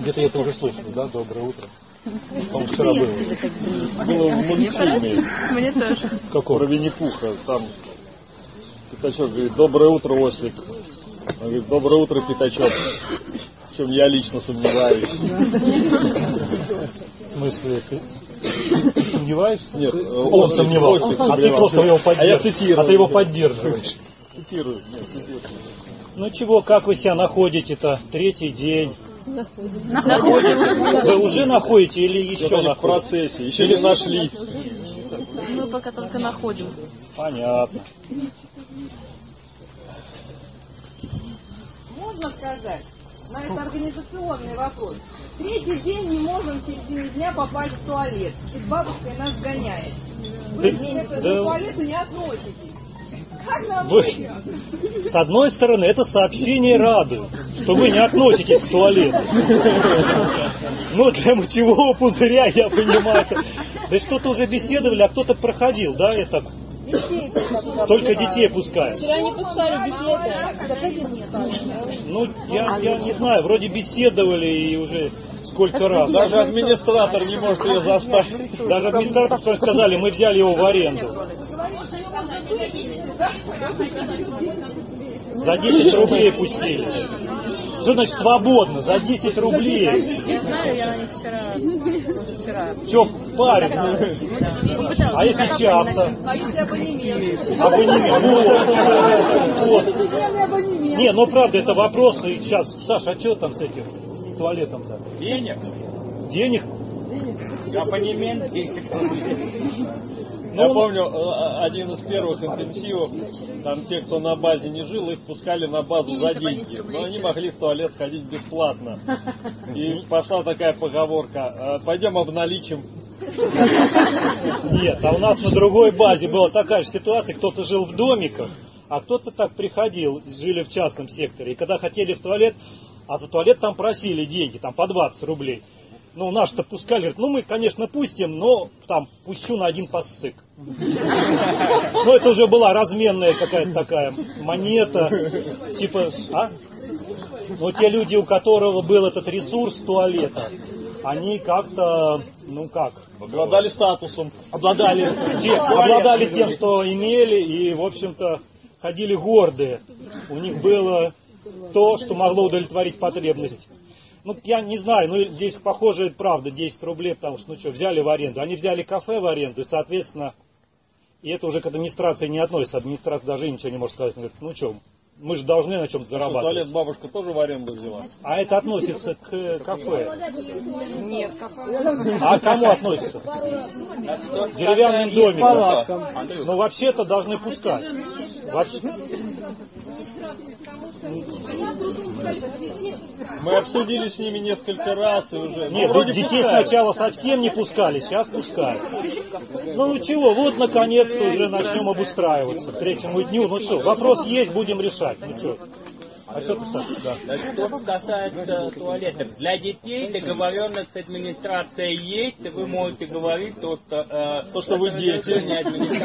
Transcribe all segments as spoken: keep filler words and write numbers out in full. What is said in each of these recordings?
Где-то я это уже слышал, да? Доброе утро. По-моему, вчера было. Было в мультфильме. Мне тоже. Какого? Про Винни-Пуха. Там Пятачок говорит: доброе утро, Ослик. Он говорит: доброе утро, Пятачок. В чем я лично сомневаюсь. В смысле, ты сомневаешься? Нет, он Ослик, сомневался. Ослик А ты сомневался. просто его поддерживаешь. А я цитирую. А ты его поддерживаешь. Цитирую. Нет, цитирую. Ну чего, как вы себя находите-то? Третий день. Находите. Вы уже находите или еще находите? В процессе, еще не нашли. Мы пока только находим. Понятно. Можно сказать, на это организационный вопрос. Третий день не можем в середине дня попасть в туалет. И бабушка нас гоняет. Вы к да. туалету не относитесь. Как нам Вы, быть? с одной стороны, это сообщение радует, что вы не относитесь к туалету. Ну, для мочевого пузыря, я понимаю. Да что-то уже беседовали, а кто-то проходил, да, это? Только детей пускают. Вчера не пускали детей. Ну, я, я не знаю, вроде беседовали и уже сколько раз. Даже администратор не может ее заставить. Даже администратор сказали, мы взяли его в аренду. За десять рублей пустили. Что значит свободно? За десять рублей. Я знаю, я на них вчера, вчера. Че париться? А если часто? А если абонемент? Абонемент. Вот. Вот. Не, ну правда, это вопрос. И сейчас, Саша, а что там с этим? С туалетом-то? Денег? Денег? Абонемент десять рублей. Я помню, один из первых интенсивов, там те, кто на базе не жил, их пускали на базу за деньги. Но они могли в туалет ходить бесплатно. И пошла такая поговорка: пойдем обналичим. Нет, а у нас на другой базе была такая же ситуация. Кто-то жил в домиках, а кто-то так приходил, жили в частном секторе. И когда хотели в туалет, а за туалет там просили деньги, там по двадцать рублей. Ну, наш-то пускали, говорит, ну мы, конечно, пустим, но там пущу на один пассык. Ну, это уже была разменная какая-то такая монета, типа, а? Но те люди, у которого был этот ресурс туалета, они как-то, ну как? Обладали статусом. Обладали, те, обладали тем, что имели, и, в общем-то, ходили гордые. У них было то, что могло удовлетворить потребность. Ну, я не знаю, ну, здесь, похоже, правда, десять рублей, потому что, ну что, взяли в аренду. Они взяли кафе в аренду, и, соответственно, и это уже к администрации не относится. Администрация даже ничего не может сказать. Говорит, ну что, мы же должны на чем-то зарабатывать. Туалет бабушка тоже в аренду взяла? А это относится к кафе. Нет, кафе. А к кому относится? Деревянным домиком. Ну, вообще-то должны пускать. Вообще... Мы обсудили с ними несколько раз и уже... Нет, ну, вроде детей пускают. сначала совсем не пускали, сейчас пускают. Ну чего, вот наконец-то уже начнем обустраиваться к третьему дню. Ну что, вопрос есть, будем решать. Ну что? А что ты, Саша? Да. Что касается туалетов, для детей договоренность с администрацией есть, и вы можете говорить то, что, э, то, что вы дети. Не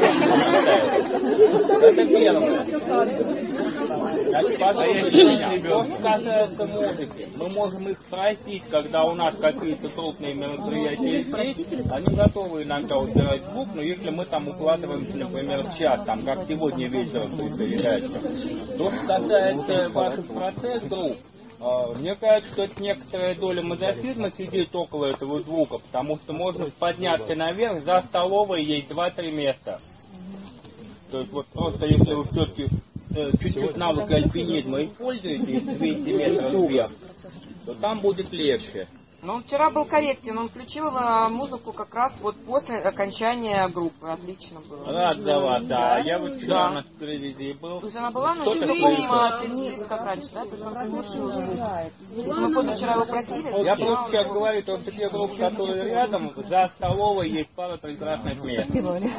это первое. Значит, послушайте, что касается музыки, мы можем их спросить, когда у нас какие-то крупные мероприятия есть, они готовы иногда убирать звук, но если мы там укладываемся, например, в час, там, как сегодня вечером будет передача. То, что касается ваших процессов, мне кажется, что это некоторая доля мазохизма сидеть около этого звука, потому что можно подняться наверх, за столовой есть два-три места. То есть вот просто если вы все-таки э, чуть-чуть навык альпинизма используете, двести метров вверх, то там будет легче. Ну, он вчера был корректен, он включил а, музыку как раз вот после окончания группы. Отлично было. Рад за вас, да. Да. Я вот вчера Да. на телевизии был. То есть она была, но Что не такое таком еще? а, тридцать, как раньше, да? То есть он приглушил звук. То есть мы позавчера его просили. Я просто сейчас говорю, что те группы, которые рядом, за столовой есть пара прекрасных мест.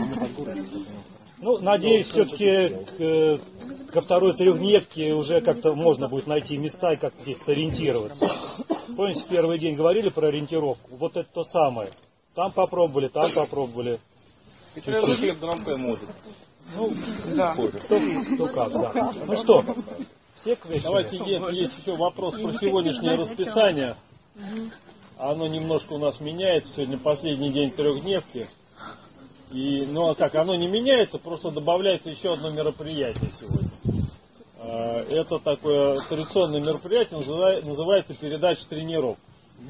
Ну, надеюсь, все-таки к, ко второй трехдневке уже как-то можно будет найти места и как-то здесь сориентироваться. Помните, в первый день говорили про ориентировку? Вот это то самое. Там попробовали, там попробовали. И привыкли к громкой музыке. Ну, да. Кто, кто как, да. Ну что, все к вечеру? Давайте, есть, есть еще вопрос про сегодняшнее расписание. Оно немножко у нас меняется. Сегодня последний день трехдневки. И, ну а как, оно не меняется, просто добавляется еще одно мероприятие сегодня. Это такое традиционное мероприятие, называется передача тренировок.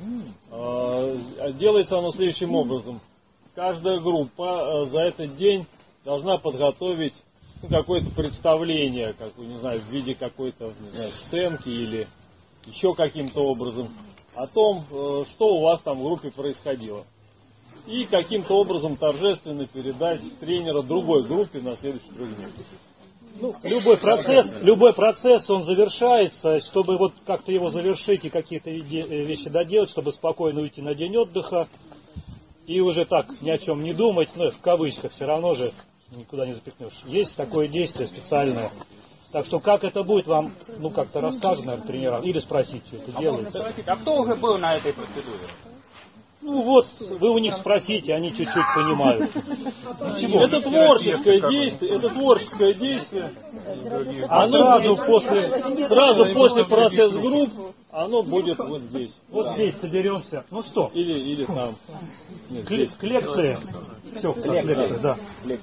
Делается оно следующим образом. Каждая группа за этот день должна подготовить ну, какое-то представление, как, не знаю, в виде какой-то, не знаю, сценки или еще каким-то образом о том, что у вас там в группе происходило. И каким-то образом торжественно передать тренера другой группе на следующий трехдневник. Ну, любой процесс, любой процесс, он завершается, чтобы вот как-то его завершить и какие-то вещи доделать, чтобы спокойно уйти на день отдыха и уже так ни о чем не думать, ну, в кавычках, все равно же никуда не запихнешь. Есть такое действие специальное. Так что как это будет, вам, ну, как-то расскажут, наверное, тренерам, или спросить, что это а делается. А кто уже был на этой процедуре? Ну вот, вы у них спросите, они чуть-чуть понимают. Почему? Это творческое действие, это творческое действие. А сразу после, сразу после процесс-групп оно будет вот здесь. Вот здесь соберемся. Ну что? Или, или там. Нет, к, здесь. К лекции. Все, к лекции, да.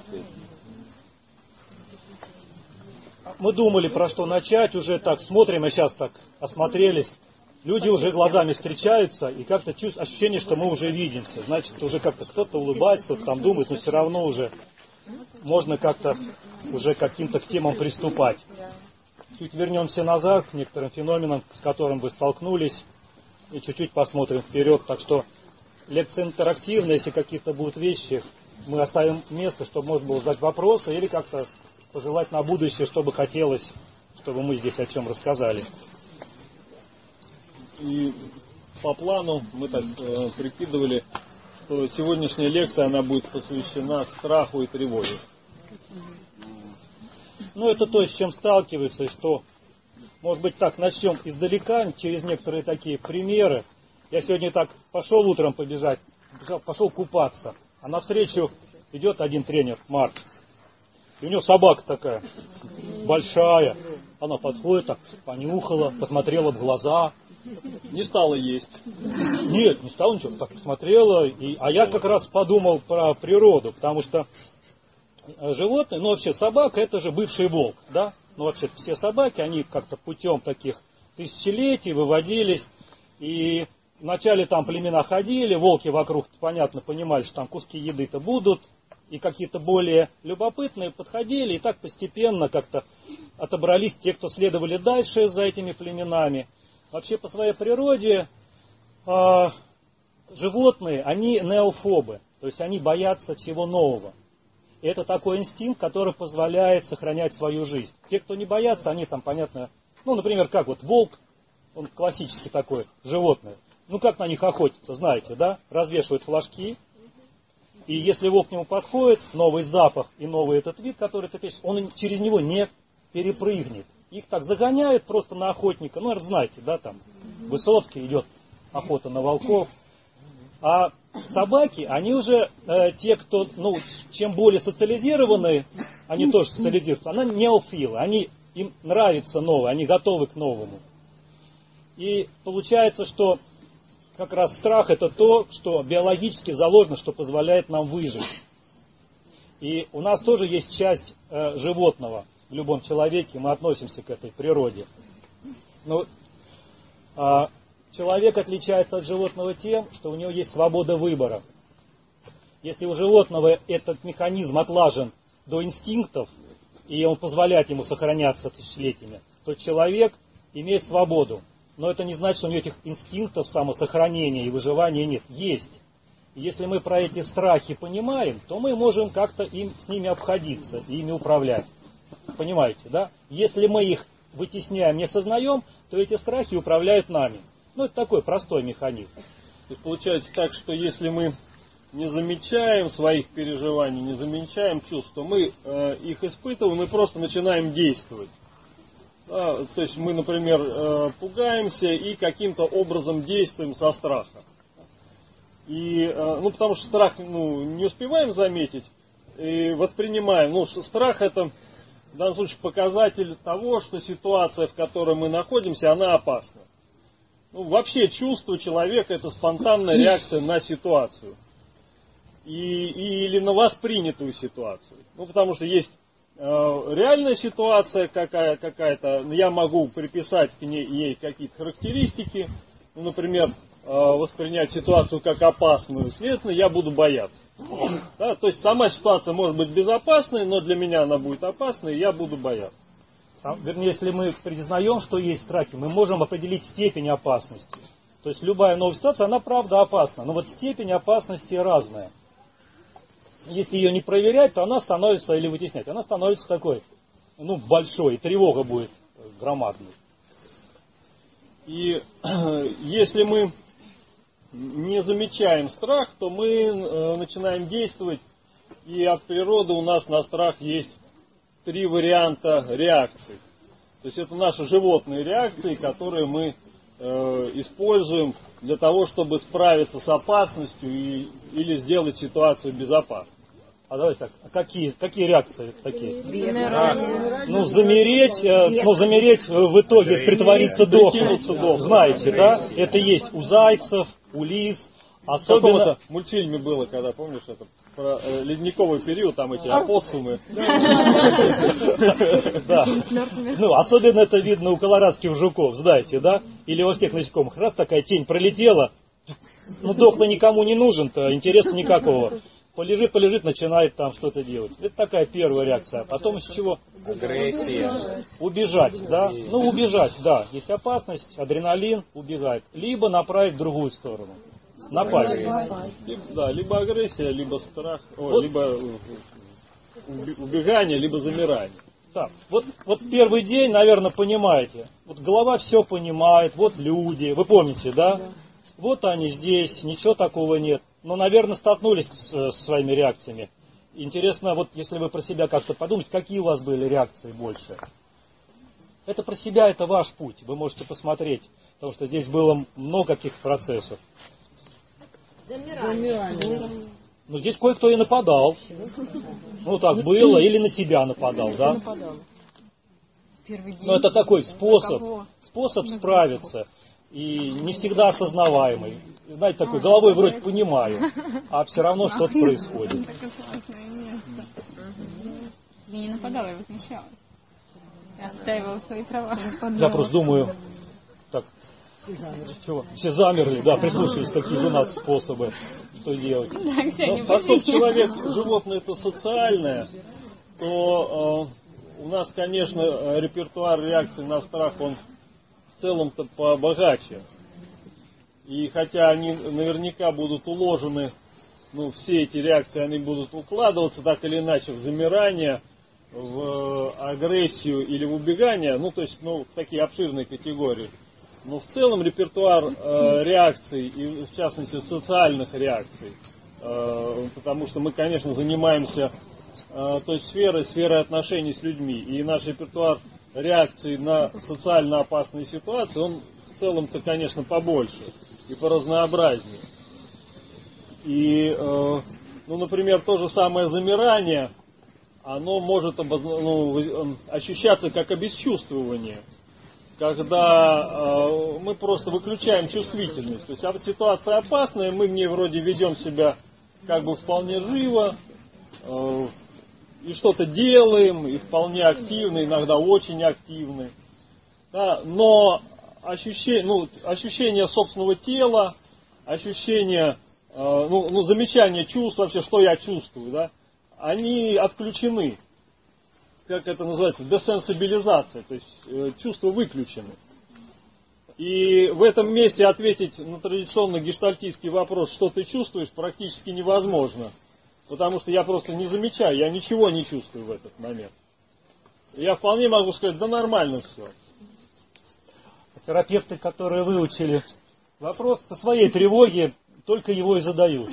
Мы думали, про что начать, уже так смотрим, а сейчас так осмотрелись. Люди уже глазами встречаются, и как-то чувство, ощущение, что мы уже видимся. Значит, уже как-то кто-то улыбается, кто-то там думает, но все равно уже можно как-то уже к каким-то к темам приступать. Чуть вернемся назад к некоторым феноменам, с которыми вы столкнулись, и чуть-чуть посмотрим вперед. Так что лекция интерактивная, если какие-то будут вещи, мы оставим место, чтобы можно было задать вопросы или как-то пожелать на будущее, что бы хотелось, чтобы мы здесь о чем рассказали. И по плану мы так э, прикидывали, что сегодняшняя лекция она будет посвящена страху и тревоге. Ну, это то, с чем сталкиваются, и что, может быть, так, начнем издалека, через некоторые такие примеры. Я сегодня так пошел утром побежать, пошел купаться, а навстречу идет один тренер, Марк. И у него собака такая, большая. Она подходит, так понюхала, посмотрела в глаза. Не стала есть. Нет, не стала ничего, так посмотрела. И, а я как раз подумал про природу, потому что животные, ну вообще собака, это же бывший волк, да? Ну вообще все собаки, они как-то путем таких тысячелетий выводились. И вначале там племена ходили, волки вокруг, понятно, понимали, что там куски еды-то будут. И какие-то более любопытные подходили, и так постепенно как-то отобрались те, кто следовали дальше за этими племенами. Вообще по своей природе э, животные, они неофобы, то есть они боятся всего нового. И это такой инстинкт, который позволяет сохранять свою жизнь. Те, кто не боятся, они там, понятно, ну, например, как вот волк, он классический такой животное. Ну, как на них охотятся, знаете, да? Развешивают флажки. И если волк к нему подходит, новый запах и новый этот вид, который ты пишешь, он через него не перепрыгнет. Их так загоняют просто на охотника. Ну, знаете, да, там Высоцкий идет охота на волков. А собаки, они уже э, те, кто, ну, чем более социализированные, они тоже социализируются. Они неофилы, они, им нравится новое, они готовы к новому. И получается, что как раз страх это то, что биологически заложено, что позволяет нам выжить. И у нас тоже есть часть э, животного в любом человеке, мы относимся к этой природе. Но э, человек отличается от животного тем, что у него есть свобода выбора. Если у животного этот механизм отлажен до инстинктов, и он позволяет ему сохраняться тысячелетиями, то человек имеет свободу. Но это не значит, что у него этих инстинктов самосохранения и выживания нет. Есть. И если мы про эти страхи понимаем, то мы можем как-то им, с ними обходиться и ими управлять. Понимаете, да? Если мы их вытесняем, не сознаем, то эти страхи управляют нами. Ну, это такой простой механизм. То есть получается так, что если мы не замечаем своих переживаний, не замечаем чувств, то мы э, их испытываем и просто начинаем действовать. Да, то есть мы, например, э, пугаемся и каким-то образом действуем со страха. И, э, ну, потому что страх, ну, не успеваем заметить и воспринимаем. Ну, страх это в данном случае показатель того, что ситуация, в которой мы находимся, она опасна. ну, вообще чувство человека — это спонтанная реакция на ситуацию. И, и, или на воспринятую ситуацию. Ну, потому что есть э, реальная ситуация какая, какая-то, я могу приписать к ней ей какие-то характеристики, ну, например, э, воспринять ситуацию как опасную, следовательно, я буду бояться. Да, то есть сама ситуация может быть безопасной, но для меня она будет опасной, и я буду бояться. А, вернее, если мы признаем, что есть страхи, мы можем определить степень опасности. То есть любая новая ситуация, она правда опасна, но вот степень опасности разная. Если ее не проверять, то она становится, или вытеснять, она становится такой, ну, большой, тревога будет громадной. И если мы не замечаем страх, то мы э, начинаем действовать, и от природы у нас на страх есть три варианта реакций. То есть это наши животные реакции, которые мы э, используем для того, чтобы справиться с опасностью и, или сделать ситуацию безопасной. А давайте так, а какие, какие реакции такие? А, ну, замереть, э, ну, замереть в итоге, притвориться дохлым. Знаете, да? Это есть у зайцев, у лис. Особенно в мультфильме было, когда, помнишь, это про э, ледниковый период, там эти опоссумы. Да. Ну, особенно это видно у колорадских жуков, знаете, да? Или во всех насекомых. Раз такая тень пролетела, ну, дохлый никому не нужен-то, интереса никакого. Полежит, полежит, начинает там что-то делать. Это такая первая реакция. Потом с чего? Агрессия. Убежать, да? Ну, убежать, да. Есть опасность, адреналин, убегать. Либо направить в другую сторону. Напасть. Либо, да, либо агрессия, либо страх, о, Вот. либо убегание, либо замирание. Так, вот, вот первый день, наверное, понимаете. Вот голова все понимает, вот люди, вы помните, да? Вот они здесь, ничего такого нет. Но, наверное, столкнулись с, с своими реакциями. Интересно, вот если вы про себя как-то подумать, какие у вас были реакции больше? Это про себя, это ваш путь. Вы можете посмотреть, потому что здесь было много каких процессов. Замирание. Ну, здесь кое-кто и нападал. Ну, так было, или на себя нападал, да? Но это такой способ, способ справиться. И не всегда осознаваемый. Знаете, такой головой вроде понимаю, а все равно что-то происходит. Я не нападала, я возмещалась. Я отстаивала свои права. Я просто думаю, так, чего? Все замерли, да, прислушались, какие же у нас способы, что делать. Но поскольку человек, животное это социальное, то э, у нас, конечно, репертуар реакций на страх, он в целом-то побогаче. И хотя они наверняка будут уложены, ну, все эти реакции, они будут укладываться так или иначе в замирание, в агрессию или в убегание, ну, то есть, ну, такие обширные категории. Но в целом репертуар э, реакций, и в частности социальных реакций, э, потому что мы, конечно, занимаемся э, той сферой, сферой отношений с людьми, и наш репертуар реакций на социально опасные ситуации, он в целом-то, конечно, побольше и поразнообразнее. И, э, ну, например, то же самое замирание, оно может обоз... ну, ощущаться как обесчувствование, когда э, мы просто выключаем чувствительность. То есть а ситуация опасная, мы в ней вроде ведем себя как бы вполне живо, э, и что-то делаем, и вполне активны, иногда очень активны. Да, но ощущение, ну, ощущение собственного тела, ощущение, э, ну, ну, замечание чувств, вообще, что я чувствую, да, они отключены. Как это называется? Десенсибилизация, то есть э, чувства выключены. И в этом месте ответить на традиционный гештальтистский вопрос, что ты чувствуешь, практически невозможно. Потому что я просто не замечаю, я ничего не чувствую в этот момент. Я вполне могу сказать, да нормально все. Терапевты, которые выучили вопрос со своей тревоги, только его и задают.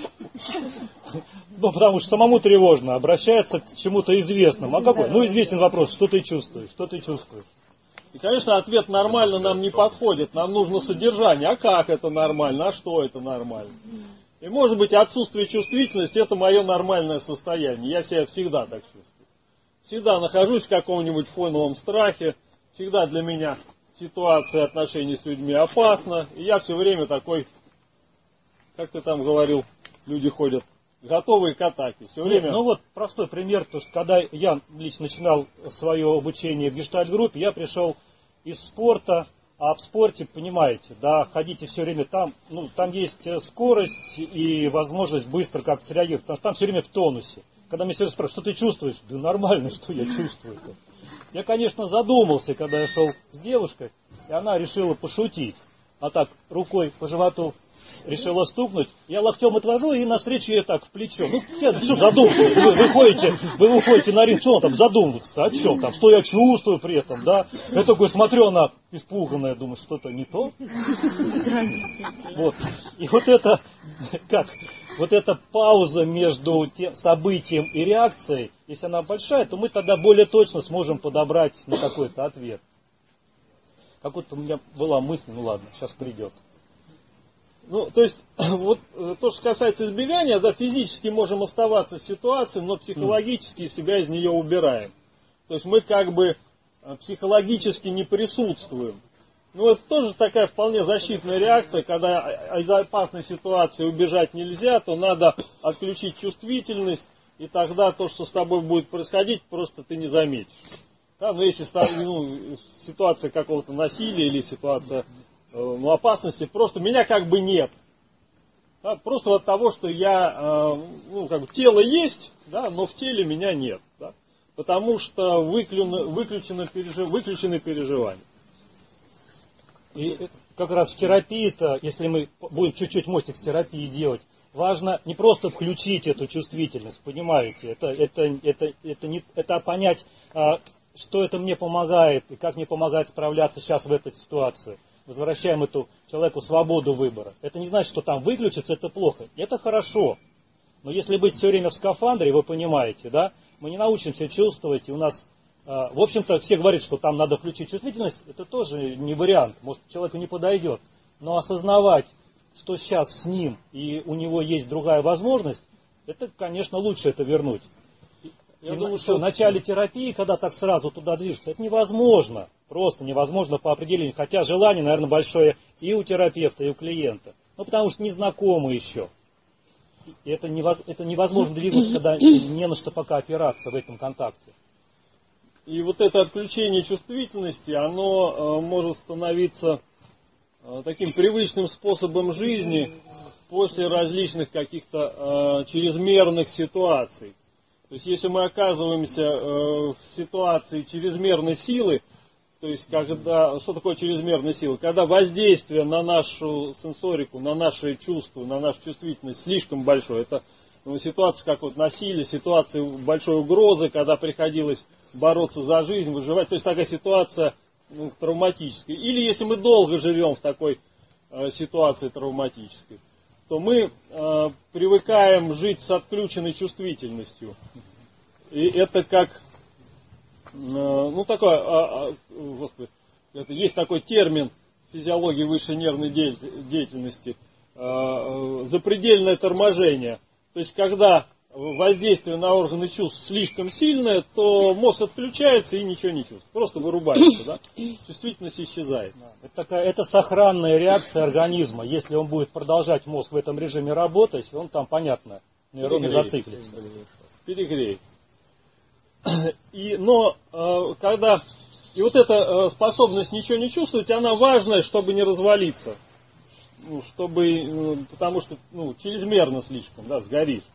Ну, потому что самому тревожно, обращается к чему-то известному. А какой? Ну, известен вопрос, что ты чувствуешь, что ты чувствуешь. И, конечно, ответ нормально нам не подходит. Нам нужно содержание. А как это нормально? А что это нормально? И, может быть, отсутствие чувствительности – это мое нормальное состояние. Я себя всегда так чувствую. Всегда нахожусь в каком-нибудь фоновом страхе. Всегда для меня ситуации отношений с людьми опасно. И я все время такой, как ты там говорил, люди ходят готовые к атаке. Все время... Ну вот простой пример, то что когда я лично начинал свое обучение в гештальт-группе, я пришел из спорта, а в спорте, понимаете, да, ходите все время там, ну, там есть скорость и возможность быстро как-то среагировать, потому что там все время в тонусе. Когда меня все спрашивают, что ты чувствуешь? Да нормально, что я чувствую-то. Я, конечно, задумался, когда я шел с девушкой, и она решила пошутить. А так, рукой по животу решила стукнуть, я локтем отвожу и навстречу ей так в плечо. Ну, я, что задумываться? Вы выходите, вы выходите на ринг, что он там задумываться? О чем там? Что я чувствую при этом, да? Я такой смотрю, она испуганная, думаю, что-то не то. Вот. И вот это, как, вот эта пауза между тем, событием и реакцией, если она большая, то мы тогда более точно сможем подобрать на какой-то ответ. Как-то у меня была мысль, ну ладно, сейчас придет. Ну, то есть, вот то, что касается избегания, да, физически можем оставаться в ситуации, но психологически себя из нее убираем. То есть мы как бы психологически не присутствуем. Ну, это тоже такая вполне защитная реакция, когда из опасной ситуации убежать нельзя, то надо отключить чувствительность, и тогда то, что с тобой будет происходить, просто ты не заметишь. Да, но если ну, ситуация какого-то насилия или ситуация ну, опасности, просто меня как бы нет. Да, просто от того, что я, ну, как бы тело есть, да, но в теле меня нет. Да, потому что выключено, выключено пережив, выключены переживания. И как раз в терапии-то, если мы будем чуть-чуть мостик с терапией делать, важно не просто включить эту чувствительность, понимаете, это, это, это, это, не, это понять, что это мне помогает и как мне помогает справляться сейчас в этой ситуации. Возвращаем эту человеку свободу выбора. Это не значит, что там выключится, это плохо. Это хорошо. Но если быть все время в скафандре, вы понимаете, да, мы не научимся чувствовать, и у нас, в общем-то, все говорят, что там надо включить чувствительность, это тоже не вариант, может, человеку не подойдет. Но осознавать, что сейчас с ним, и у него есть другая возможность, это, конечно, лучше это вернуть. Я и думаю, что в начале терапии, когда так сразу туда движется, это невозможно. Просто невозможно по определению. Хотя желание, наверное, большое и у терапевта, и у клиента. Ну, потому что не знакомы еще. И это, невоз... это невозможно двигаться, когда не на что пока опираться в этом контакте. И вот это отключение чувствительности, оно э, может становиться э, таким привычным способом жизни после различных каких-то э, чрезмерных ситуаций. То есть, если мы оказываемся э, в ситуации чрезмерной силы, то есть, когда, что такое чрезмерная сила? Когда воздействие на нашу сенсорику, на наши чувства, на нашу чувствительность слишком большое. Это ну, ситуация, как вот насилие, ситуация большой угрозы, когда приходилось бороться за жизнь, выживать. То есть, такая ситуация ну, травматическая. Или если мы долго живем в такой э, ситуации травматической, то мы э, привыкаем жить с отключенной чувствительностью. И это как, э, ну такое, э, э, господи, это, есть такой термин в физиологии высшей нервной деятельности, э, э, запредельное торможение. То есть, когда воздействие на органы чувств слишком сильное, то мозг отключается и ничего не чувствует. Просто вырубается, да? Чувствительность исчезает. Это, такая, это сохранная реакция организма. Если он будет продолжать мозг в этом режиме работать, он там, понятно, нейроны зациклится. Перегреет. И, но когда... И вот эта способность ничего не чувствовать, она важная, чтобы не развалиться. Ну, чтобы, потому что ну, чрезмерно слишком, да, сгоришь.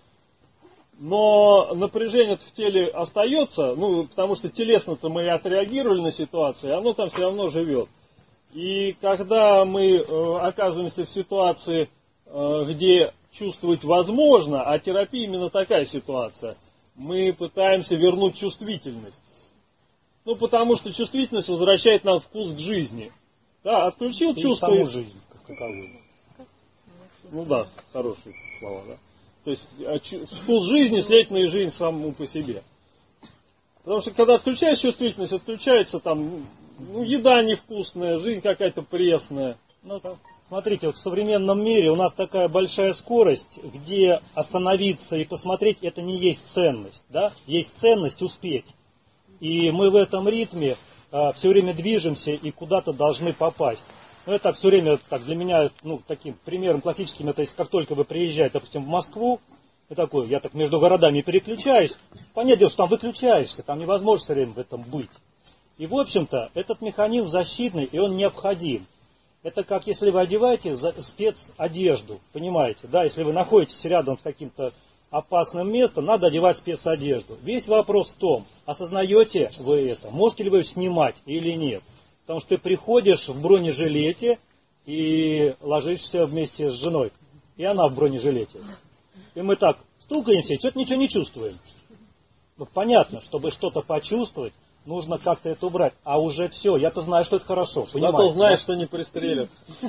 Но напряжение в теле остается, ну, потому что телесно-то мы отреагировали на ситуацию, оно там все равно живет. И когда мы э, оказываемся в ситуации, э, где чувствовать возможно, а терапия именно такая ситуация, мы пытаемся вернуть чувствительность. Ну, потому что чувствительность возвращает нам вкус к жизни. Да, отключил и чувство... саму жизнь, как таковую. Ну да, хорошие слова, да. То есть вкус жизни, следовательно, и жизнь самому по себе. Потому что когда отключаешь чувствительность, отключается там, ну, еда невкусная, жизнь какая-то пресная. Ну, там, смотрите, вот в современном мире у нас такая большая скорость, где остановиться и посмотреть, это не есть ценность. Да? Есть ценность успеть. И мы в этом ритме э, все время движемся и куда-то должны попасть. Ну, это так все время так, для меня, ну, таким примером классическим, это если как только вы приезжаете, допустим, в Москву, и такой, я так между городами переключаюсь, понятное дело, что там выключаешься, там невозможно все время в этом быть. И, в общем-то, этот механизм защитный, и он необходим. Это как если вы одеваете спецодежду, понимаете, да, если вы находитесь рядом с каким-то опасным местом, надо одевать спецодежду. Весь вопрос в том, осознаете вы это, можете ли вы снимать или нет. Потому что ты приходишь в бронежилете и ложишься вместе с женой, и она в бронежилете. И мы так стукаемся, и что-то ничего не чувствуем. Ну, понятно, чтобы что-то почувствовать, нужно как-то это убрать. А уже все, я-то знаю, что это хорошо. Зато знаешь, да? Что не пристрелят.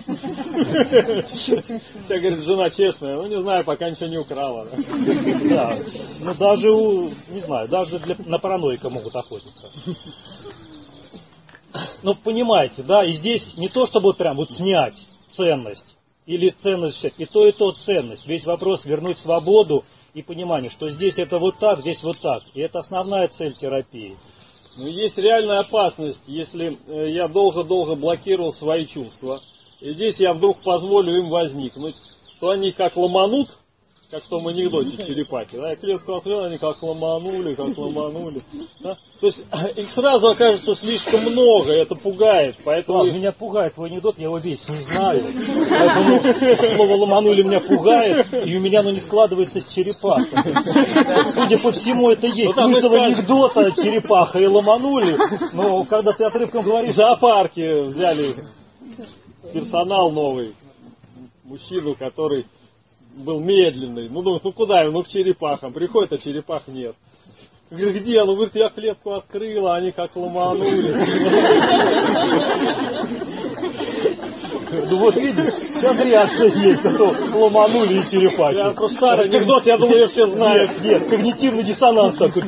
Тебя говорит, жена честная, ну не знаю, пока ничего не украла. Да, ну даже, не знаю, даже на параноика могут охотиться. Ну, понимаете, да, и здесь не то, чтобы вот прям вот снять ценность, или ценность, и то, и то ценность. Весь вопрос вернуть свободу и понимание, что здесь это вот так, здесь вот так. И это основная цель терапии. Ну, есть реальная опасность, если я долго-долго блокировал свои чувства, и здесь я вдруг позволю им возникнуть, то они как ломанут, как в том анекдоте черепахи, да, и клетку открыл, они как ломанули, как ломанули. Да? То есть их сразу окажется слишком много, это пугает. Поэтому... Ладно, меня пугает твой анекдот, я его весь не знаю. Поэтому слово ломанули меня пугает, и у меня оно не складывается с черепахой. Судя по всему, это есть ну, смысл анекдота черепаха и ломанули. Но когда ты отрывком говоришь... В зоопарке взяли персонал новый, мужчину, который... был медленный. Ну, ну, ну куда его? Ну, к черепахам. Приходит, а черепах нет. Говорит, где? Ну, говорит, я клетку открыла, они как ломанули. Ну вот видишь, сейчас реакция есть, а то ломанули и черепахи. Я просто старый анекдот, я думаю, все знают. Нет, нет, когнитивный диссонанс такой.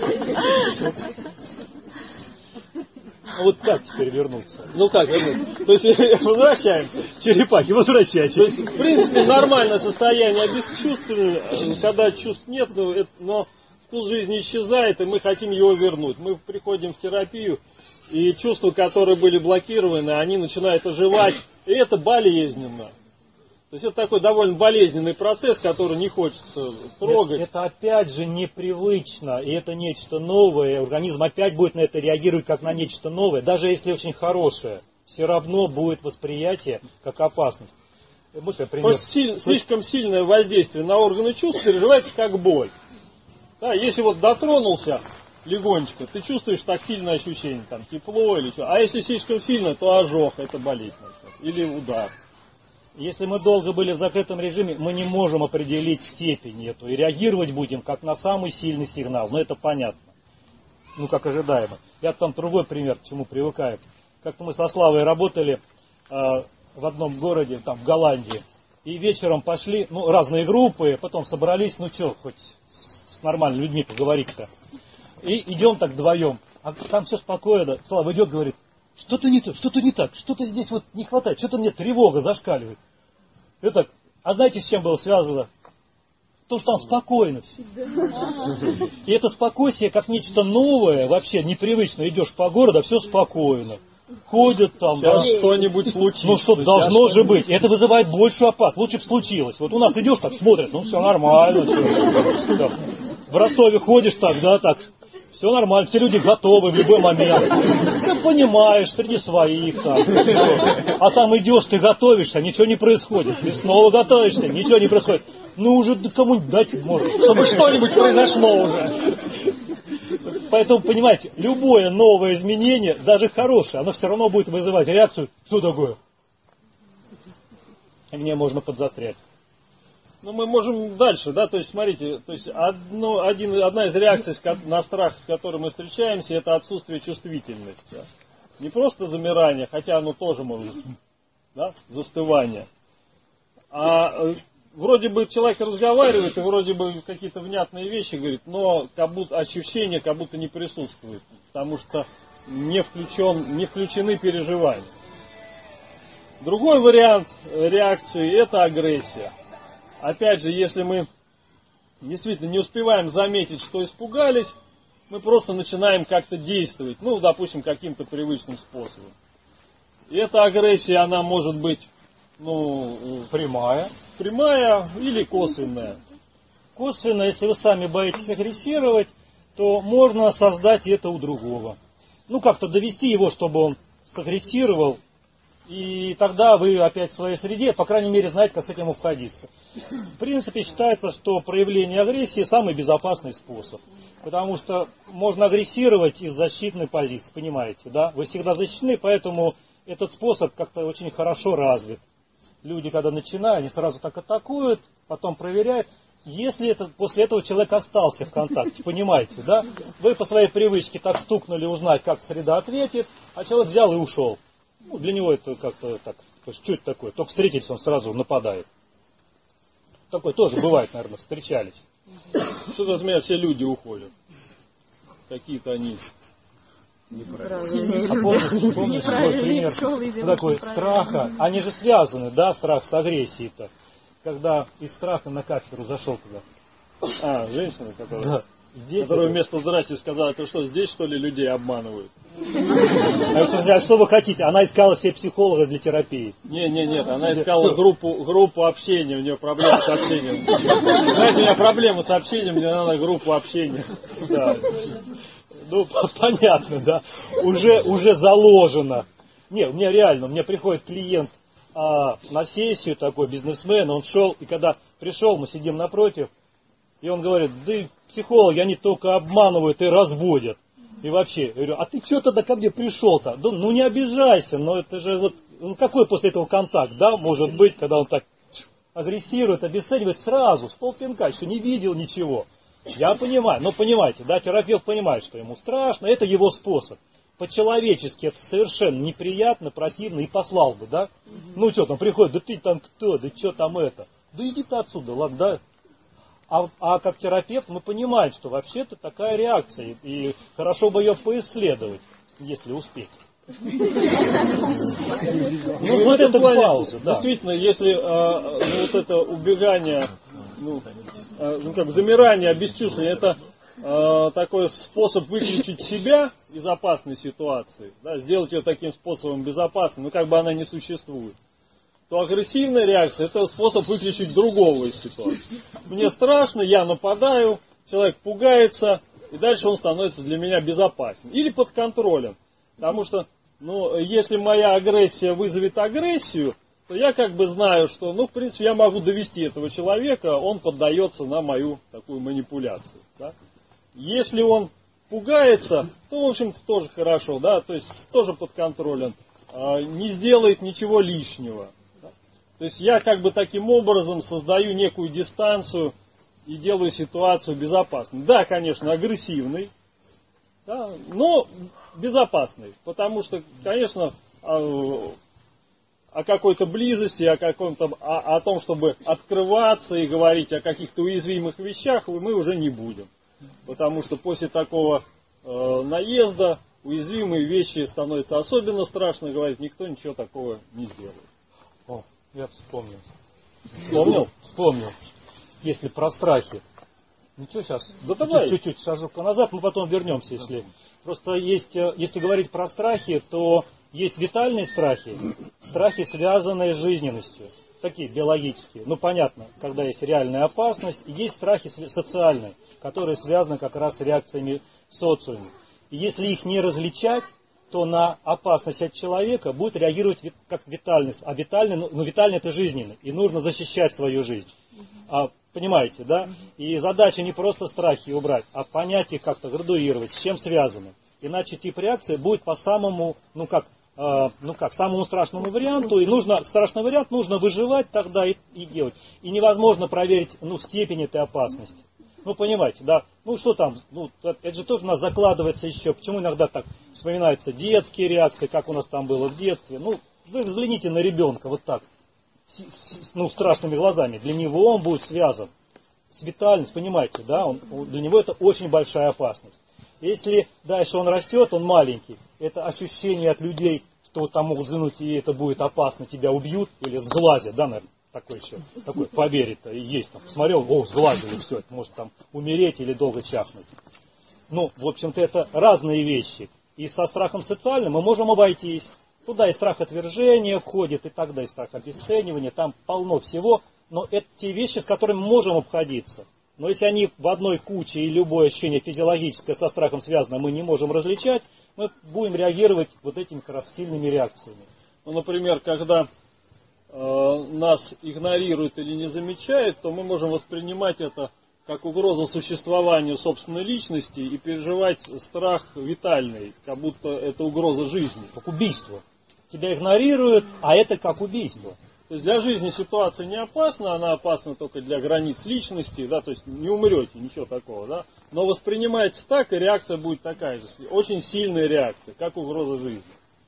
Вот как теперь вернуться? Ну как вернуться? То есть возвращаемся. Черепахи, возвращайтесь. То есть, в принципе, нормальное состояние бесчувственное, когда чувств нет, но, это, но вкус жизни исчезает, и мы хотим его вернуть. Мы приходим в терапию, и чувства, которые были блокированы, они начинают оживать, и это болезненно. То есть это такой довольно болезненный процесс, который не хочется трогать. Это, это опять же непривычно, и это нечто новое. Организм опять будет на это реагировать как на нечто новое, даже если очень хорошее. Все равно будет восприятие как опасность. Может, силь, слишком сильное воздействие на органы чувств переживается как боль. Да, если вот дотронулся легонечко, ты чувствуешь тактильное ощущение, там тепло или что. А если слишком сильно, то ожог, это болезнь. Или удар. Если мы долго были в закрытом режиме, мы не можем определить степень эту. И реагировать будем как на самый сильный сигнал. Но это понятно. Ну, как ожидаемо. Я там другой пример, к чему привыкаю. Как-то мы со Славой работали э, в одном городе, там, в Голландии. И вечером пошли, ну, разные группы, потом собрались, ну, что, хоть с, с нормальными людьми поговорить-то. И идем так вдвоем. А там все спокойно. Слава идет, говорит, что-то не то, что-то не так, что-то здесь вот не хватает, что-то мне тревога зашкаливает. И так, а знаете, с чем было связано? То, что там спокойно все. И это спокойствие, как нечто новое, вообще непривычно. Идешь по городу, а все спокойно. Ходят там. Сейчас да, что-нибудь случится. Ну, что должно же быть. И это вызывает большую опасность. Лучше бы случилось. Вот у нас идешь, так смотрят, ну, все нормально. Все. В Ростове ходишь так, да, так. Все нормально, все люди готовы в любой момент. Ты понимаешь, среди своих там. А там идешь, ты готовишься, ничего не происходит. Ты снова готовишься, ничего не происходит. Ну уже кому-нибудь дать может, чтобы что-нибудь произошло уже. Поэтому, понимаете, любое новое изменение, даже хорошее, оно все равно будет вызывать реакцию. Что такое? И мне можно подзастрять. Ну, мы можем дальше, да, то есть, смотрите, то есть, одно, один, одна из реакций на страх, с которой мы встречаемся, это отсутствие чувствительности. Не просто замирание, хотя оно тоже может, да, застывание. А вроде бы человек разговаривает, и вроде бы какие-то внятные вещи говорит, но как будто ощущение как будто не присутствует, потому что не, включен, не включены переживания. Другой вариант реакции – это агрессия. Опять же, если мы действительно не успеваем заметить, что испугались, мы просто начинаем как-то действовать, ну, допустим, каким-то привычным способом. И эта агрессия, она может быть, ну, Прямая. прямая или косвенная. Косвенно, если вы сами боитесь агрессировать, то можно создать это у другого. Ну, как-то довести его, чтобы он сагрессировал, и тогда вы опять в своей среде, по крайней мере, знаете, как с этим обходиться. В принципе, считается, что проявление агрессии самый безопасный способ. Потому что можно агрессировать из защитной позиции, понимаете, да? Вы всегда защищены, поэтому этот способ как-то очень хорошо развит. Люди, когда начинают, они сразу так атакуют, потом проверяют. Если это, после этого человек остался в контакте, понимаете, да? Вы по своей привычке так стукнули узнать, как среда ответит, а человек взял и ушел. Ну, для него это как-то так, чуть такое, только встретились, он сразу нападает. Такое тоже бывает, наверное, встречались. Что-то от меня все люди уходят. Какие-то они... А помните, помните такой пример такой страха? Они же связаны, да, страх с агрессией-то. Когда из страха на кафедру зашел туда. А, женщина, которая, да. Здесь которая это... вместо «здрасте» сказала, ты что, здесь что ли людей обманывают? А это, а что вы хотите? Она искала себе психолога для терапии. Не, не, нет, она искала группу, группу общения, у нее проблемы с общением. Знаете, у меня проблемы с общением, мне надо группу общения. Да. Ну, понятно, да. Уже, уже заложено. Не, у меня реально, у меня приходит клиент а, на сессию, такой бизнесмен, он шел, и когда пришел, мы сидим напротив, и он говорит, да психологи, они только обманывают и разводят. И вообще, я говорю, а ты что тогда ко мне пришел-то? Да, ну не обижайся, но это же вот, какой после этого контакт, да, может быть, когда он так агрессирует, обесценивает сразу, с полпинка, еще не видел ничего. Я понимаю, но понимаете, да, терапевт понимает, что ему страшно, это его способ. По-человечески это совершенно неприятно, противно, и послал бы, да? Ну что там приходит, да ты там кто, да что там это? Да иди ты отсюда, ладно, да? А, а как терапевт мы понимаем, что вообще-то такая реакция, и хорошо бы ее поисследовать, если успеть. Ну, вот это пауза, да. Действительно, если ну, вот это убегание, ну, ну как замирание, обесчувствование, это э, такой способ выключить себя из опасной ситуации, да, сделать ее таким способом безопасным, ну как бы она не существует, то агрессивная реакция — это способ выключить другого из ситуации. Мне страшно, я нападаю, человек пугается, и дальше он становится для меня безопасен. Или под контролем. Потому что, ну, если моя агрессия вызовет агрессию, то я как бы знаю, что, ну, в принципе, я могу довести этого человека, он поддается на мою такую манипуляцию. Да? Если он пугается, то, в общем-то, тоже хорошо, да, то есть тоже под контролем, не сделает ничего лишнего. Да? То есть я как бы таким образом создаю некую дистанцию и делаю ситуацию безопасной. Да, конечно, агрессивной, да, но безопасной, потому что, конечно, о какой-то близости, о каком-то, о, о том, чтобы открываться и говорить о каких-то уязвимых вещах, мы уже не будем. Потому что после такого э, наезда уязвимые вещи становятся особенно страшно говорить, никто ничего такого не сделает. О, я вспомнил. Вспомнил? Вспомнил. Если про страхи. Ничего, сейчас да давай. Чуть-чуть шажок назад, мы потом вернемся. Если... Просто есть, если говорить про страхи, то есть витальные страхи, страхи, связанные с жизненностью, такие биологические. Ну, понятно, когда есть реальная опасность, и есть страхи социальные, которые связаны как раз с реакциями в социуме. И если их не различать, то на опасность от человека будет реагировать как витальность. А витальный, ну, витальный это жизненный, и нужно защищать свою жизнь. А, понимаете, да? И задача не просто страхи убрать, а понять их как-то, градуировать, с чем связаны. Иначе тип реакции будет по самому, ну как, э, ну как, самому страшному варианту. И нужно, страшный вариант нужно выживать тогда и, и делать. И невозможно проверить, ну, степень этой опасности. Ну, понимаете, да? Ну, что там, ну, это же тоже у нас закладывается еще. Почему иногда так вспоминаются детские реакции, как у нас там было в детстве. Ну, вы взгляните на ребенка вот так, с, с, ну, страшными глазами. Для него он будет связан с витальностью, понимаете, да? Он, для него это очень большая опасность. Если дальше он растет, он маленький, это ощущение от людей, что вот там могут взглянуть, и это будет опасно, тебя убьют, или сглазят, да, наверное, такой еще, такой поверить-то и есть там. Посмотрел, о, сглазили, все, это может там умереть или долго чахнуть. Ну, в общем-то, это разные вещи. И со страхом социальным мы можем обойтись. Туда и страх отвержения входит, и тогда и страх обесценивания, там полно всего. Но это те вещи, с которыми мы можем обходиться. Но если они в одной куче, и любое ощущение физиологическое со страхом связано, мы не можем различать, мы будем реагировать вот этими как раз сильными реакциями. Ну, например, когда э, нас игнорируют или не замечают, то мы можем воспринимать это как угрозу существованию собственной личности и переживать страх витальный, как будто это угроза жизни. Как убийство. Тебя игнорируют, а это как убийство. То есть для жизни ситуация не опасна, она опасна только для границ личности, да, то есть не умрете, ничего такого, да, но воспринимается так, и реакция будет такая же, очень сильная реакция, как угроза жизни.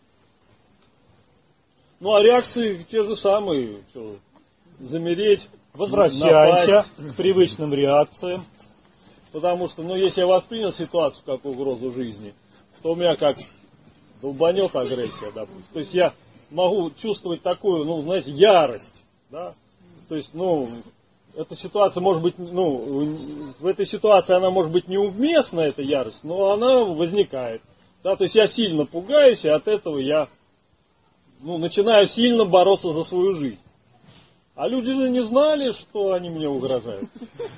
Ну а реакции те же самые, что, замереть, возвращаемся напасть, к привычным реакциям. Потому что, ну, если я воспринял ситуацию как угрозу жизни, то у меня как долбанет агрессия, допустим. То есть я могу чувствовать такую, ну, знаете, ярость, да. То есть, ну, эта ситуация может быть, ну, в этой ситуации она может быть неуместна, эта ярость, но она возникает. Да, то есть я сильно пугаюсь, и от этого я, ну, начинаю сильно бороться за свою жизнь. А люди же не знали, что они мне угрожают.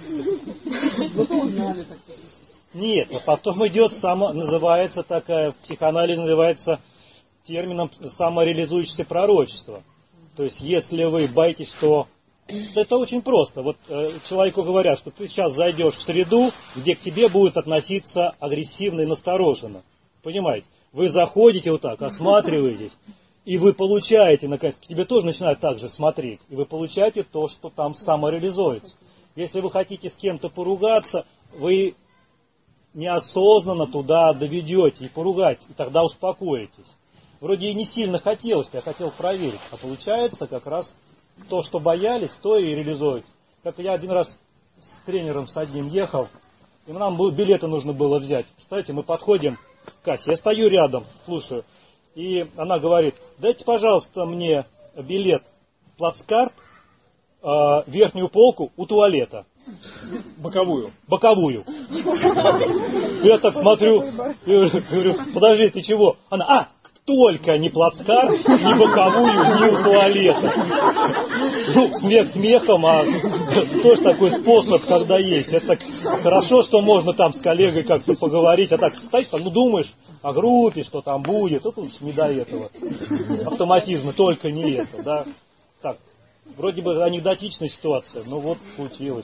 Нет, а потом идет само, называется такая, в психоанализе называется термином самореализующееся пророчество. То есть, если вы боитесь, что... Это очень просто. Вот э, человеку говорят, что ты сейчас зайдешь в среду, где к тебе будут относиться агрессивно и настороженно. Понимаете? Вы заходите вот так, осматриваетесь, и вы получаете, наконец, к тебе тоже начинают так же смотреть, и вы получаете то, что там самореализуется. Если вы хотите с кем-то поругаться, вы неосознанно туда доведете и поругать, и тогда успокоитесь. Вроде и не сильно хотелось, я хотел проверить, а получается как раз то, что боялись, то и реализуется. Как я один раз с тренером с одним ехал, и нам билеты нужно было взять. Представляете, мы подходим к кассе, я стою рядом, слушаю, и она говорит: дайте, пожалуйста, мне билет, плацкарт, э, верхнюю полку у туалета. Боковую. Боковую. Я так смотрю, говорю: подожди, ты чего? Она: а, только не плацкарт, ни боковую, ни у туалета. Ну, смех смехом, а тоже такой способ, когда есть. Это хорошо, что можно там с коллегой как-то поговорить, а так стоишь там, ну думаешь о группе, что там будет, это уж не до этого. Автоматизма, только не это, да. Так, вроде бы анекдотичная ситуация, но вот случилось.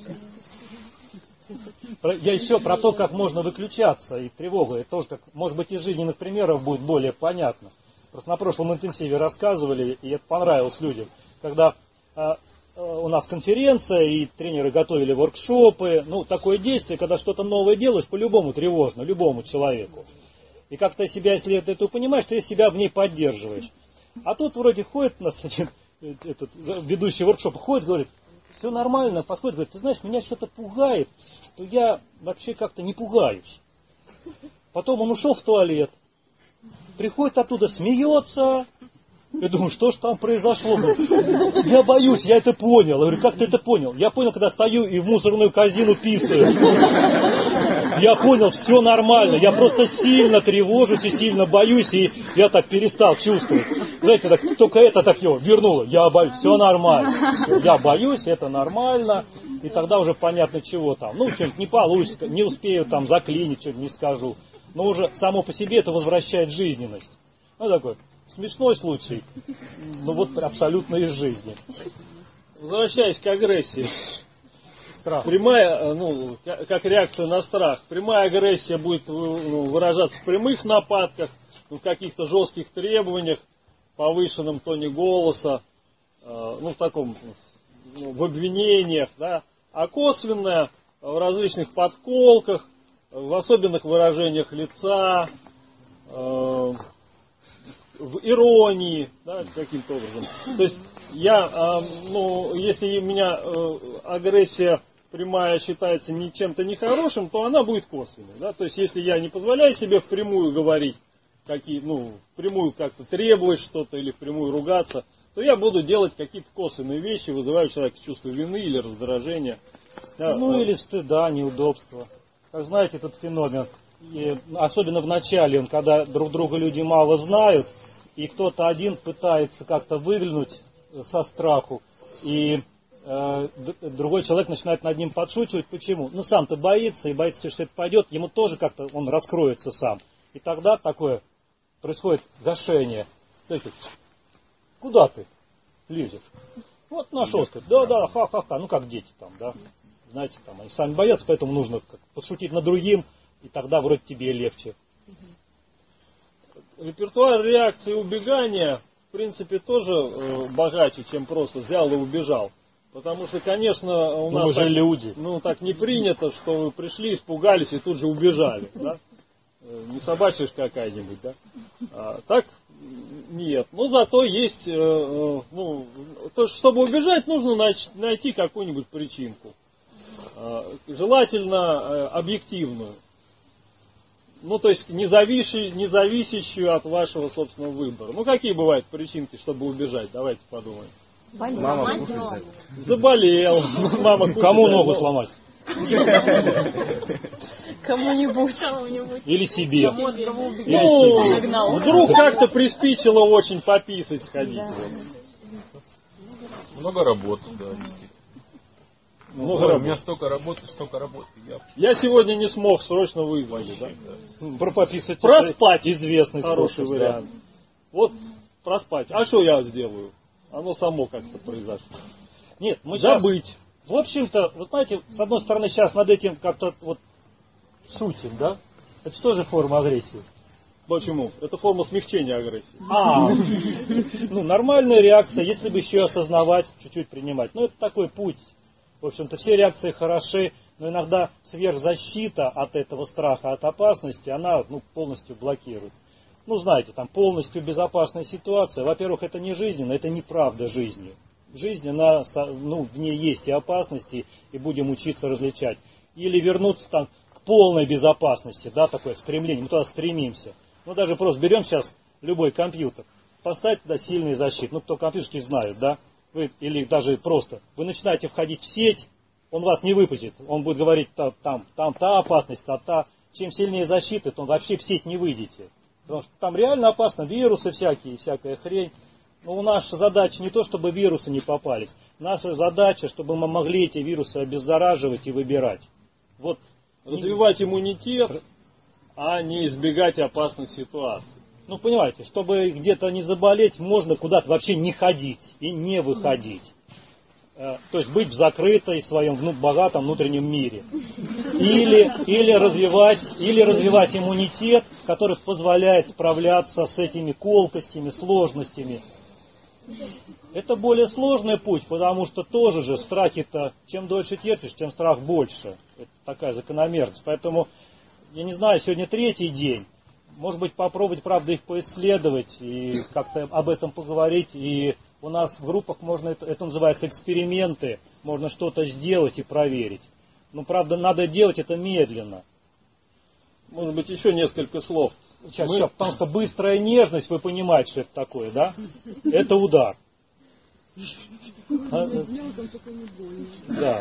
Я еще про то, как можно выключаться и тревогу. Это тоже, как, может быть, из жизненных примеров будет более понятно. Просто на прошлом интенсиве рассказывали, и это понравилось людям. Когда а, у нас конференция, и тренеры готовили воркшопы, ну, такое действие, когда что-то новое делаешь, по-любому тревожно, любому человеку. И как-то себя, если ты это понимаешь, ты себя в ней поддерживаешь. А тут вроде ходит у нас один этот, ведущий воркшоп, ходит, говорит: все нормально, подходит, говорит: ты знаешь, меня что-то пугает, что я вообще как-то не пугаюсь. Потом он ушел в туалет, приходит оттуда, смеется. Я думаю, что ж там произошло? Я боюсь, я это понял. Я говорю: как ты это понял? Я понял, когда стою и в мусорную корзину писаю. Я понял, все нормально. Я просто сильно тревожусь и сильно боюсь, и я так перестал чувствовать. Знаете, так, только это так его вернуло. Я боюсь, все нормально. Я боюсь, это нормально. И тогда уже понятно, чего там. Ну, что-нибудь не получится, не успею там заклинить, что-нибудь не скажу. Но уже само по себе это возвращает жизненность. Ну, такой смешной случай, ну вот абсолютно из жизни. Возвращаясь к агрессии. Страх. Прямая, ну, как реакция на страх. Прямая агрессия будет, ну, выражаться в прямых нападках, в каких-то жестких требованиях, повышенном тоне голоса, ну, в таком, ну, в обвинениях, да. А косвенная в различных подколках, в особенных выражениях лица, в иронии, да, каким-то образом. То есть я, ну, если у меня агрессия прямая считается не чем-то нехорошим, то она будет косвенной. Да? То есть если я не позволяю себе впрямую говорить, какие, ну, впрямую как-то требовать что-то или впрямую ругаться, то я буду делать какие-то косвенные вещи, вызывая у человека чувство вины или раздражения. Ну, или стыда, неудобства. Как знаете, этот феномен. и, особенно в начале, когда друг друга люди мало знают, и кто-то один пытается как-то выглянуть со страху, и э, другой человек начинает над ним подшучивать. Почему? Ну, сам-то боится, и боится, что это пойдет, ему тоже как-то он раскроется сам. И тогда такое происходит гашение. Знаете, куда ты лезешь? Вот нашел, сказать, да-да, ха-ха-ха, ну как дети там, да. Знаете, там они сами боятся, поэтому нужно подшутить над другим, и тогда вроде тебе легче. Репертуар реакции и убегания, в принципе, тоже э, богаче, чем просто взял и убежал. Потому что, конечно, у нас мы же так, люди. Ну, так не принято, что вы пришли, испугались и тут же убежали. Да? Не собачишь какая-нибудь, да? А, так нет. Но зато есть, э, э, ну, то, чтобы убежать, нужно найти какую-нибудь причинку. Э, желательно э, объективную. Ну, то есть не зависящую, не зависящую от вашего собственного выбора. Ну, какие бывают причинки, чтобы убежать? Давайте подумаем. Мама кушает. Заболел. Мама Кому ногу сломать? Кому-нибудь. Или себе. Ну, вдруг как-то приспичило очень пописать сходить. Много работы, да, действительно. Много Ой, работы. у меня столько работы, столько работы. Я, Я сегодня не смог, срочно вызвали. Да? Пропописать. Проспать. Известный Хороший способ, вариант. Да. Вот проспать. А что я сделаю? Оно само как-то произошло. Нет, мы сейчас, забыть. В общем-то, вы знаете, с одной стороны, сейчас над этим как-то вот шутим, да? Это что же форма агрессии? Почему? Это форма смягчения агрессии. А, ну, нормальная реакция, если бы еще осознавать, чуть-чуть принимать. Ну, это такой путь. В общем-то, все реакции хороши, но иногда сверхзащита от этого страха, от опасности, она ну, полностью блокирует. Ну, знаете, там полностью безопасная ситуация. Во-первых, это не жизненно, это неправда жизни. Жизнь, она, ну, в ней есть и опасности, и будем учиться различать. Или вернуться там к полной безопасности, да, такое стремление, мы туда стремимся. Ну, даже просто берем сейчас любой компьютер, поставить туда сильные защиты. Ну, кто компьютерки знают, да, вы, или даже просто, вы начинаете входить в сеть, он вас не выпустит, он будет говорить, там, там, там та опасность, та, та. Чем сильнее защита, то вообще в сеть не выйдете. Потому что там реально опасно, вирусы всякие, всякая хрень. Но наша задача не то, чтобы вирусы не попались. Наша задача, чтобы мы могли эти вирусы обеззараживать и выбирать. Вот. Развивать иммунитет, а не избегать опасных ситуаций. Ну, понимаете, чтобы где-то не заболеть, можно куда-то вообще не ходить и не выходить. То есть быть в закрытой своем ну, богатом внутреннем мире. Или, или, развивать, или развивать иммунитет, который позволяет справляться с этими колкостями, сложностями. Это более сложный путь, потому что тоже же страхи-то, чем дольше терпишь, тем страх больше. Это такая закономерность. Поэтому, я не знаю, сегодня третий день. Может быть, попробовать, правда, их поисследовать и как-то об этом поговорить. И у нас в группах можно, это, это называется эксперименты, можно что-то сделать и проверить. Но, правда, надо делать это медленно. Может быть, еще несколько слов. Сейчас, Мы... сейчас, потому что быстрая нежность, вы понимаете, что это такое, да? Это удар. Да.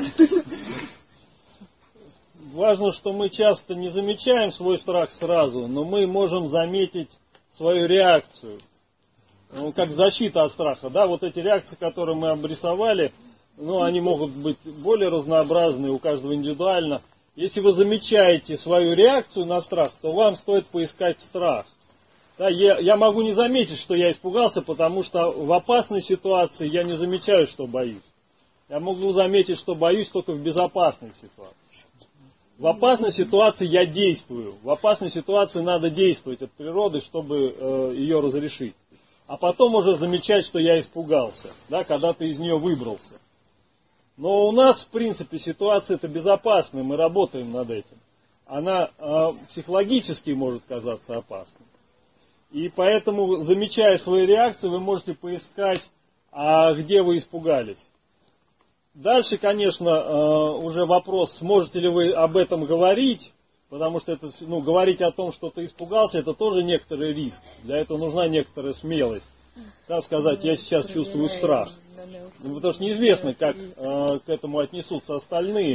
Важно, что мы часто не замечаем свой страх сразу, но мы можем заметить свою реакцию. Ну, как защита от страха. Да, вот эти реакции, которые мы обрисовали, ну, они могут быть более разнообразны, у каждого индивидуально. Если вы замечаете свою реакцию на страх, то вам стоит поискать страх. Да, я, я могу не заметить, что я испугался, потому что в опасной ситуации я не замечаю, что боюсь. Я могу заметить, что боюсь только в безопасной ситуации. В опасной ситуации я действую. В опасной ситуации надо действовать от природы, чтобы э, ее разрешить. А потом уже замечать, что я испугался, да, когда ты из нее выбрался. Но у нас, в принципе, ситуация-то безопасная, мы работаем над этим. Она э, психологически может казаться опасной. И поэтому, замечая свои реакции, вы можете поискать, а где вы испугались. Дальше, конечно, уже вопрос, сможете ли вы об этом говорить, потому что это, ну, говорить о том, что ты испугался, это тоже некоторый риск. Для этого нужна некоторая смелость. Так сказать, я сейчас чувствую страх. Ну, потому что неизвестно, как э, к этому отнесутся остальные.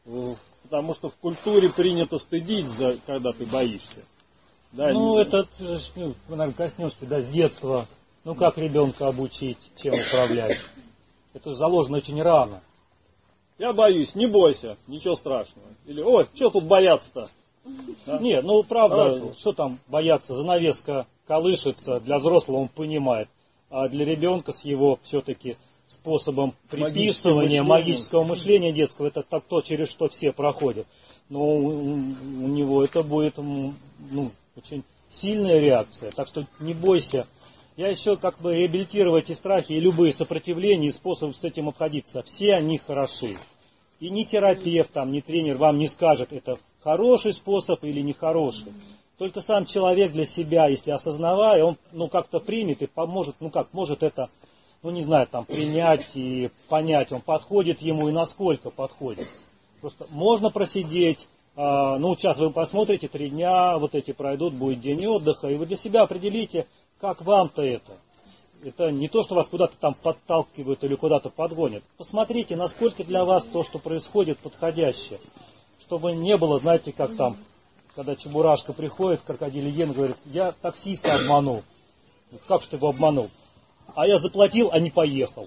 Потому что в культуре принято стыдить, за, когда ты боишься. Да, ну, это, ну, вы, наверное, коснешься, да, с детства. Ну, как ребенка обучить, чем управлять? Это заложено очень рано. Я боюсь, не бойся, ничего страшного. Или, ой, что тут бояться-то? Да? Нет, ну, правда, Хорошо. Что там бояться? Занавеска колышется, для взрослого он понимает. А для ребенка с его все-таки способом приписывания, магического мышления детского, это так, то, через что все проходят. Но у, у него это будет, ну, очень сильная реакция. Так что не бойся. Я еще как бы реабилитировать и страхи, и любые сопротивления, и способы с этим обходиться. Все они хороши. И ни терапевт, там, ни тренер вам не скажет, это хороший способ или нехороший. Только сам человек для себя, если осознавая, он ну, как-то примет и поможет, ну как, может это, ну не знаю, там, принять и понять, он подходит ему и насколько подходит. Просто можно просидеть, э, ну сейчас вы посмотрите, три дня вот эти пройдут, будет день отдыха, и вы для себя определите, как вам-то это. Это не то, что вас куда-то там подталкивают или куда-то подгонят. Посмотрите, насколько для вас то, что происходит, подходящее. Чтобы не было, знаете, как там, когда Чебурашка приходит, крокодил Ген говорит, я таксиста обманул. Как же ты его обманул? А я заплатил, а не поехал.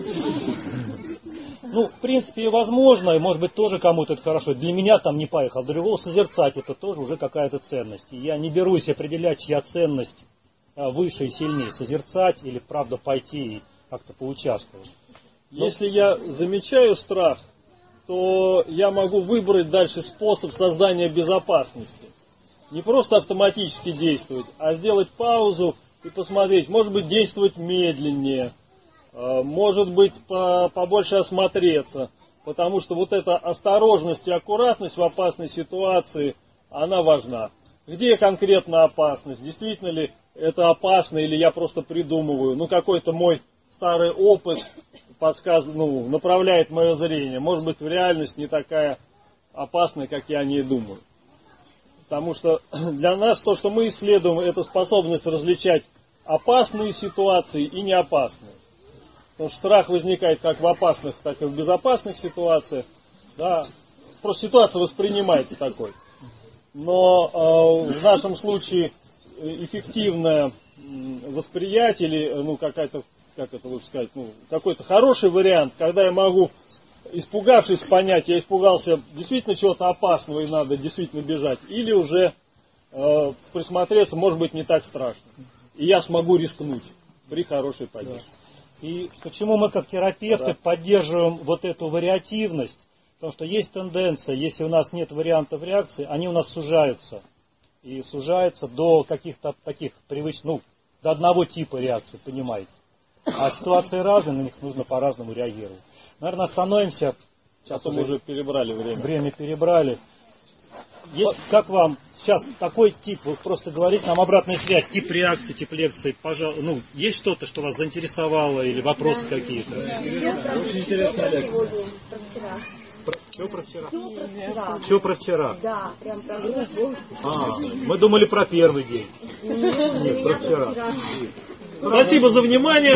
Ну, в принципе, возможно, и может быть тоже кому-то это хорошо. Для меня там не поехал. Для другого созерцать это тоже уже какая-то ценность. И я не берусь определять, чья ценность выше и сильнее. Созерцать или, правда, пойти и как-то поучаствовать. Но... Если я замечаю страх, то я могу выбрать дальше способ создания безопасности. Не просто автоматически действовать, а сделать паузу и посмотреть. Может быть, действовать медленнее. Может быть, побольше осмотреться. Потому что вот эта осторожность и аккуратность в опасной ситуации, она важна. Где конкретно опасность? Действительно ли это опасно или я просто придумываю? Ну, какой-то мой старый опыт подсказывает, ну, направляет мое зрение. Может быть, в реальность не такая опасная, как я о ней думаю. Потому что для нас то, что мы исследуем, это способность различать опасные ситуации и неопасные. Потому что страх возникает как в опасных, так и в безопасных ситуациях. Да. Просто ситуация воспринимается такой. Но э, в нашем случае эффективное восприятие или ну, какая-то, как это лучше сказать, ну, какой-то хороший вариант, когда я могу, испугавшись, понять, я испугался действительно чего-то опасного и надо действительно бежать, или уже э, присмотреться, может быть, не так страшно. И я смогу рискнуть при хорошей поддержке. И почему мы, как терапевты, да. поддерживаем вот эту вариативность? Потому что есть тенденция, если у нас нет вариантов реакции, они у нас сужаются. И сужаются до каких-то таких привычных, ну, до одного типа реакции, понимаете. А ситуации разные, на них нужно по-разному реагировать. Наверное, остановимся. Сейчас мы уже перебрали время. Время перебрали. Есть, как вам сейчас такой тип, вы просто говорите нам обратную связь, тип реакции, тип лекции, пожалуйста, ну, есть что-то, что вас заинтересовало или вопросы да. какие-то? Да. Очень интересная лекция. Про вчера. Про, что про вчера? Все про вчера. Все про вчера? Да, прям про группу. А, мы думали про первый день. Нет, Нет про вчера. вчера. Спасибо за внимание.